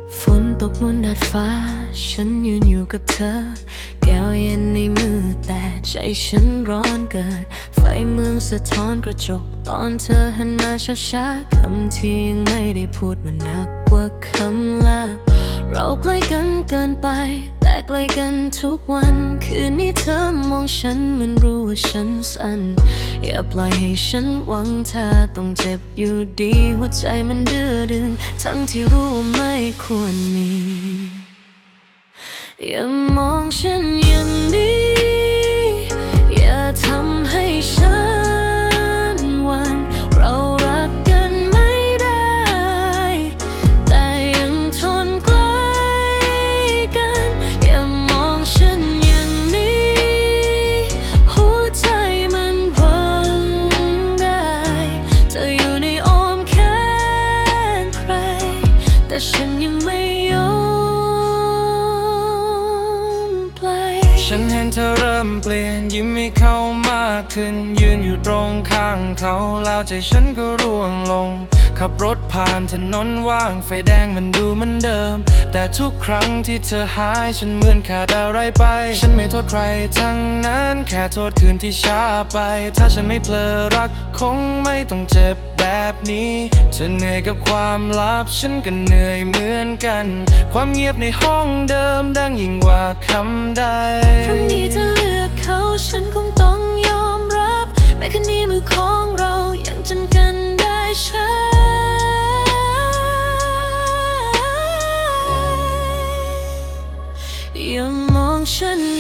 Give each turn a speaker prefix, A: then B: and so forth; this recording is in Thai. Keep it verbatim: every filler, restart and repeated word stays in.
A: ฝนตกบนดาดฟ้าฉันยืนอยู่กับเธอแก้วเย็นในมือแต่ใจฉันร้อนเกินไฟเมืองสะท้อนกระจกตอนเธอหันมาช้าๆคำที่ยังไม่ได้พูดมันหนักกว่าคำลาเราใกล้กันเกินไปแต่ใกล้กันทุกวันคืนนี้เธอมองฉันมันรู้ว่าฉันสั่นอย่าปล่อยให้ฉันหวังเธอต้องเจ็บอยู่ดีหัวใจมันดื้อดึงทั้งที่รู้ว่าไม่ควรมีอย่ามองฉันอย่างนี้อย่าทำให้ฉันหวั่นเรารักกันไม่ได้แต่ยังทนใกล้กันอย่ามองฉันอย่างนี้หัวใจมันหวั่นได้เธออยู่ในอ้อมแขนใครแต่ฉันยังไม่ยอม
B: ฉันเห็นเธอเริ่มเปลี่ยนยิ้มให้เขามากขึ้นยืนอยู่ตรงข้างเขาแล้วใจฉันก็ร่วงลงขับรถผ่านถนนว่างไฟแดงมันดูเหมือนเดิมแต่ทุกครั้งที่เธอหายฉันเหมือนขาดอะไรไปฉันไม่โทษใครทั้งนั้นแค่โทษคืนที่ช้าไปถ้าฉันไม่เพลอรักคงไม่ต้องเจ็บแบบนี้เธอเหนื่อยกับความลับฉันก็เหนื่อยเหมือนกันความเงียบในห้องเดิมดังยิ่งกว่าคำใด
A: ครั้งนี้เธอเลือกเขาฉันคงต้องยอมรับแม้คืนนี้มือของเรายังจันกันได้ใช่อย่ามองฉัน